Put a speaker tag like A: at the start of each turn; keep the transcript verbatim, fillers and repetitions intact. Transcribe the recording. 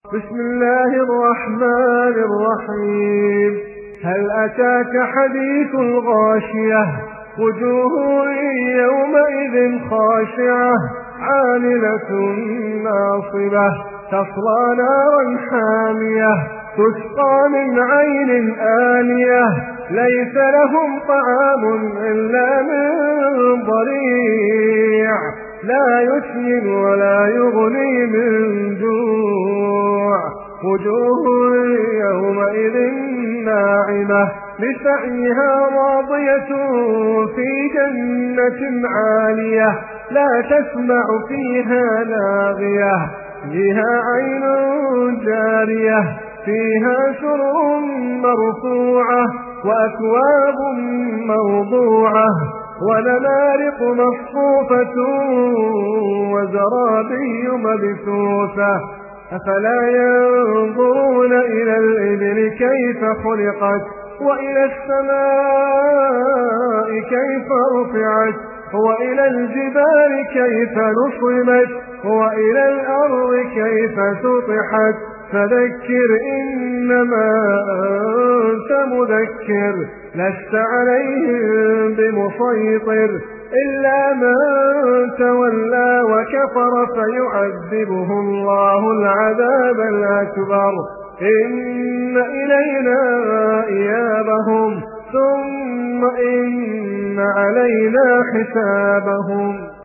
A: بسم الله الرحمن الرحيم. هل أتاك حديث الغاشية؟ وجوه يومئذ خاشعة عاملة ناصبة تصلى نارا حامية تسقى من عين آنية ليس لهم طعام إلا من ضريع لا يسمن ولا يغني من جوع. وجوه يومئذ ناعمة لسعيها راضية في جنة عالية لا تسمع فيها لاغية فيها عين جارية فيها سرر مرفوعة وأكواب موضوعة ونمارق مصفوفة وزرابي مبثوثة. أفلا ينظرون إلى الإبل كيف خلقت وإلى السماء كيف رفعت وإلى الجبال كيف نصبت وإلى الأرض كيف سطحت. فذكر إنما أنت مذكر لست عليهم بمسيطر إلا من تولى وكفر فيعذبه الله العذاب الأكبر. إن إلينا إيابهم ثم إن علينا حسابهم.